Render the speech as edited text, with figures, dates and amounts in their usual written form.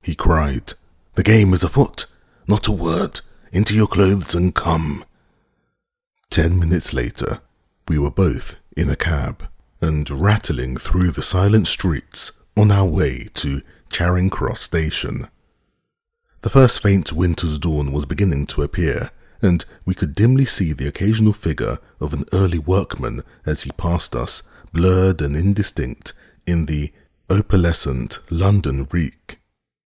he cried. "The game is afoot. Not a word. Into your clothes and come." 10 minutes later, we were both in a cab and rattling through the silent streets on our way to Charing Cross Station. The first faint winter's dawn was beginning to appear, and we could dimly see the occasional figure of an early workman as he passed us, blurred and indistinct in the opalescent London reek.